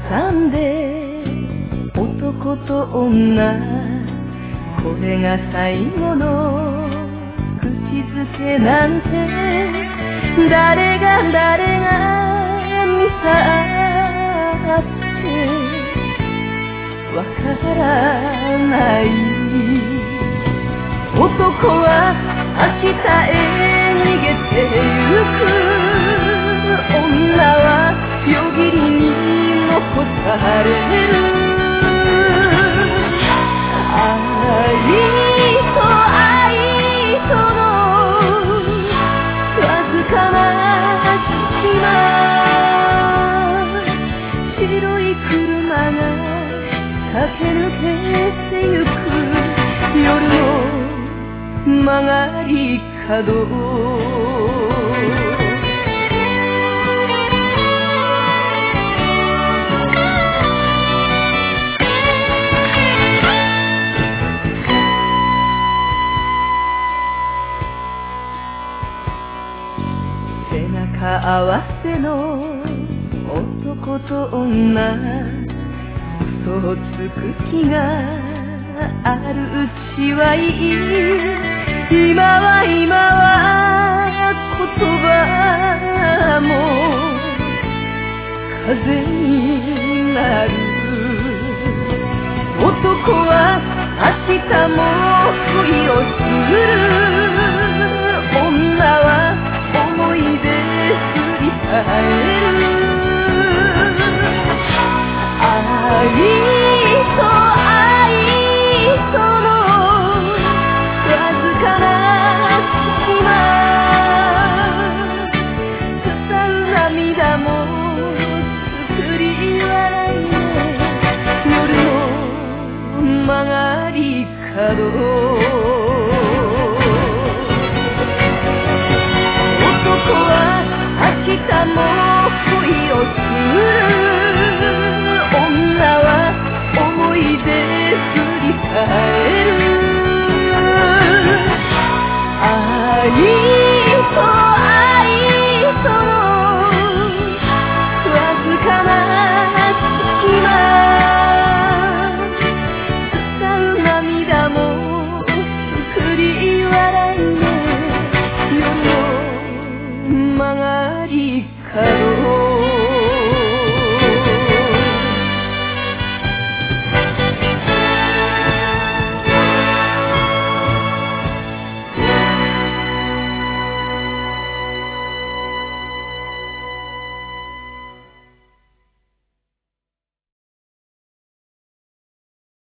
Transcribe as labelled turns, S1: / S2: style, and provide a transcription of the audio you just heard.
S1: 挟んで男と女、これが最後の口づけなんて、誰が見去ってわからない。男は明日へ逃げてゆく、女は夜霧に残される。愛とのわずかな隙間、白い車が駆け抜けてゆく、夜の曲がり角。背中合わせの男と女、嘘をつく気があるうちはいい。今は言葉も風になる。男は明日も恋をする。女は思い出振り返る。愛とのわずかな隙間、伝う涙も作り笑いで、夜の曲がり角。